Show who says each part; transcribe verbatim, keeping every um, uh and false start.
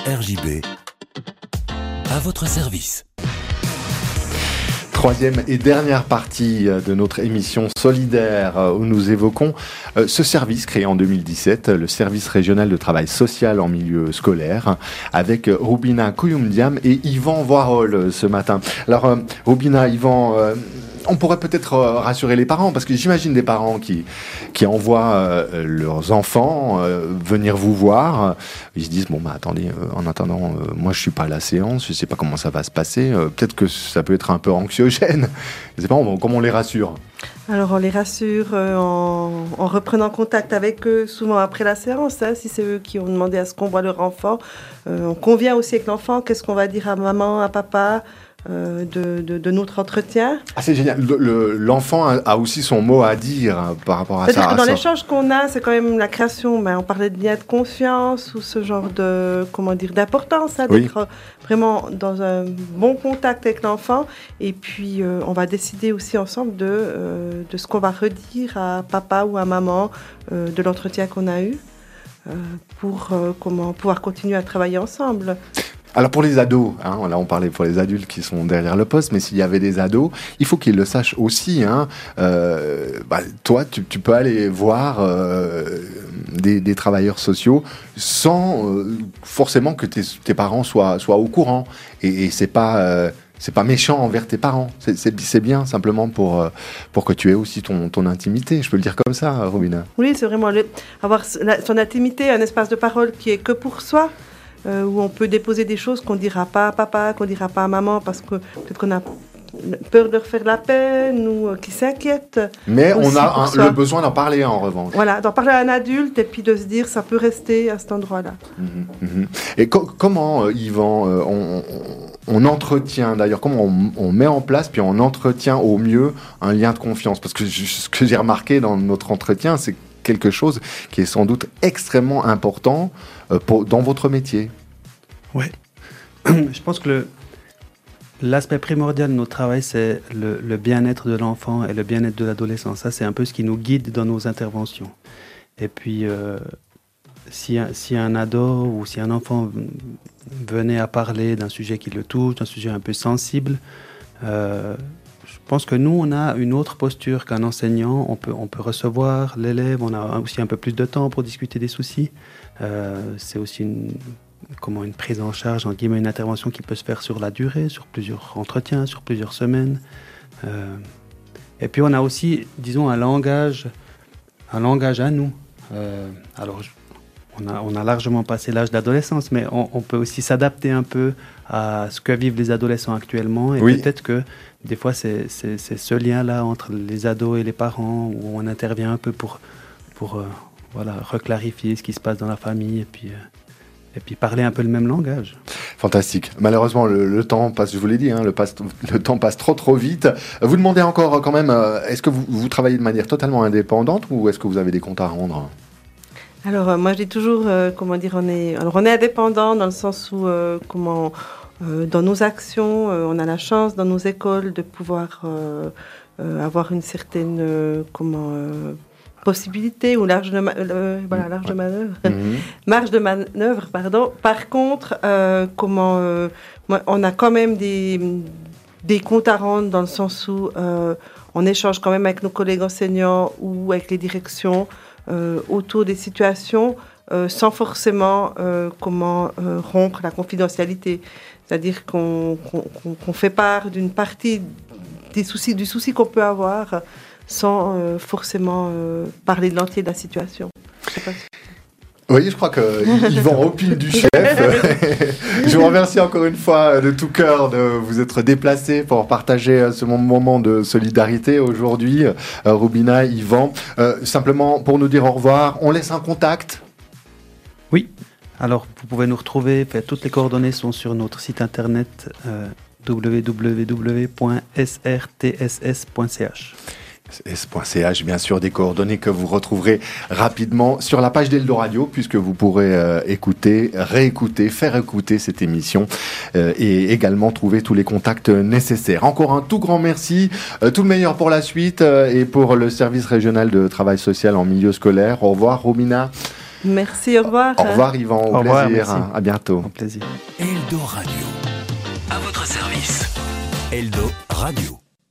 Speaker 1: R J B, à votre service.
Speaker 2: Troisième et dernière partie de notre émission solidaire où nous évoquons ce service créé en deux mille dix-sept, le service régional de travail social en milieu scolaire, avec Rubina Kouyoumdiam et Yvan Voirol ce matin. Alors Rubina, Yvan, on pourrait peut-être rassurer les parents, parce que j'imagine des parents qui, qui envoient leurs enfants venir vous voir. Ils se disent, bon bah attendez, en attendant, moi je suis pas à la séance, je sais pas comment ça va se passer, peut-être que ça peut être un peu anxiogène. Je sais pas, comment on les rassure ?
Speaker 3: Alors on les rassure euh, en, en reprenant contact avec eux, souvent après la séance, hein, si c'est eux qui ont demandé à ce qu'on voit leur enfant. Euh, on convient aussi avec l'enfant, qu'est-ce qu'on va dire à maman, à papa, euh, de, de, de notre entretien.
Speaker 2: Ah, c'est génial, le, le, l'enfant a, a aussi son mot à dire hein, par rapport à
Speaker 3: C'est-à-dire
Speaker 2: ça.
Speaker 3: que dans
Speaker 2: ça.
Speaker 3: l'échange qu'on a, c'est quand même la création, ben, on parlait de lien de confiance ou ce genre de, comment dire, d'importance, hein,
Speaker 2: Oui.
Speaker 3: d'être vraiment dans un bon contact avec l'enfant. Et puis, euh, on va décider aussi ensemble de, euh, de ce qu'on va redire à papa ou à maman euh, de l'entretien qu'on a eu euh, pour euh, comment pouvoir continuer à travailler ensemble.
Speaker 2: Alors pour les ados, hein, là on parlait pour les adultes qui sont derrière le poste, mais s'il y avait des ados, il faut qu'ils le sachent aussi. Hein. Euh, bah, toi, tu, tu peux aller voir euh, des, des travailleurs sociaux sans euh, forcément que tes, tes parents soient, soient au courant. Et, et c'est pas euh, c'est pas méchant envers tes parents. C'est, c'est, c'est bien simplement pour euh, pour que tu aies aussi ton, ton intimité. Je peux le dire comme ça, Rubina.
Speaker 3: Oui, c'est vraiment le, avoir son intimité, un espace de parole qui est que pour soi. Euh, où on peut déposer des choses qu'on ne dira pas à papa, qu'on ne dira pas à maman, parce que peut-être qu'on a peur de leur faire de la peine ou euh, qu'ils s'inquiètent.
Speaker 2: Mais on a un, le besoin d'en parler en revanche.
Speaker 3: Voilà, d'en parler à un adulte et puis de se dire ça peut rester à cet endroit-là.
Speaker 2: Mmh, mmh. Et co- comment, euh, Yvan, euh, on, on, on entretient, d'ailleurs, comment on, on met en place, puis on entretient au mieux un lien de confiance ? Parce que je, ce que j'ai remarqué dans notre entretien, c'est quelque chose qui est sans doute extrêmement important euh, pour, dans votre métier.
Speaker 4: Oui. Je pense que le, l'aspect primordial de notre travail, c'est le, le bien-être de l'enfant et le bien-être de l'adolescent. Ça, c'est un peu ce qui nous guide dans nos interventions. Et puis, euh, si, un, si un ado ou si un enfant venait à parler d'un sujet qui le touche, d'un sujet un peu sensible, euh, je pense que nous, on a une autre posture qu'un enseignant. On peut, on peut recevoir l'élève, on a aussi un peu plus de temps pour discuter des soucis. Euh, c'est aussi une, comment, une prise en charge, en guillemets, une intervention qui peut se faire sur la durée, sur plusieurs entretiens, sur plusieurs semaines. Euh, et puis on a aussi, disons, un langage, un langage à nous. Euh, alors, je, on, a, on a largement passé l'âge d'adolescence, mais on, on peut aussi s'adapter un peu à ce que vivent les adolescents actuellement. Et oui. Peut-être que des fois, c'est, c'est, c'est ce lien-là entre les ados et les parents où on intervient un peu pour, pour euh, voilà, reclarifier ce qui se passe dans la famille et puis, euh, et puis parler un peu le même langage.
Speaker 2: Fantastique. Malheureusement, le, le temps passe, je vous l'ai dit, hein, le, passe, le temps passe trop trop vite. Vous demandez encore quand même, euh, est-ce que vous, vous travaillez de manière totalement indépendante ou est-ce que vous avez des comptes à rendre ?
Speaker 3: Alors, euh, moi, je dis toujours, euh, comment dire, on est, alors, on est indépendant dans le sens où, euh, comment... Euh, dans nos actions, euh, on a la chance dans nos écoles de pouvoir euh, euh, avoir une certaine euh, comment, euh, possibilité ou large de, ma- euh, voilà, large de manœuvre. Mmh. marge de manœuvre. Pardon. Par contre, euh, comment, euh, moi, on a quand même des, des comptes à rendre dans le sens où euh, on échange quand même avec nos collègues enseignants ou avec les directions euh, autour des situations euh, sans forcément euh, comment, euh, rompre la confidentialité. C'est-à-dire qu'on, qu'on, qu'on fait part d'une partie des soucis, du souci qu'on peut avoir sans euh, forcément euh, parler de l'entier de la situation. Je sais pas si...
Speaker 2: Oui, je crois qu'ils vont au pile du chef. Je vous remercie encore une fois de tout cœur de vous être déplacés pour partager ce moment de solidarité aujourd'hui. Rubina, Yvan, euh, simplement pour nous dire au revoir, on laisse un contact ?
Speaker 4: Oui. Alors, vous pouvez nous retrouver, toutes les coordonnées sont sur notre site internet euh, w w w point s r t s s point c h.
Speaker 2: S point c h, bien sûr, des coordonnées que vous retrouverez rapidement sur la page d'Eldoradio, puisque vous pourrez euh, écouter, réécouter, faire écouter cette émission euh, et également trouver tous les contacts nécessaires. Encore un tout grand merci, euh, tout le meilleur pour la suite euh, et pour le service régional de travail social en milieu scolaire. Au revoir, Rubina.
Speaker 3: Merci, au revoir.
Speaker 2: Au revoir Yvan, au,
Speaker 4: Au revoir,
Speaker 2: plaisir.
Speaker 4: merci.
Speaker 2: À bientôt.
Speaker 4: Au plaisir.
Speaker 1: Eldo Radio. À votre service. Eldo Radio.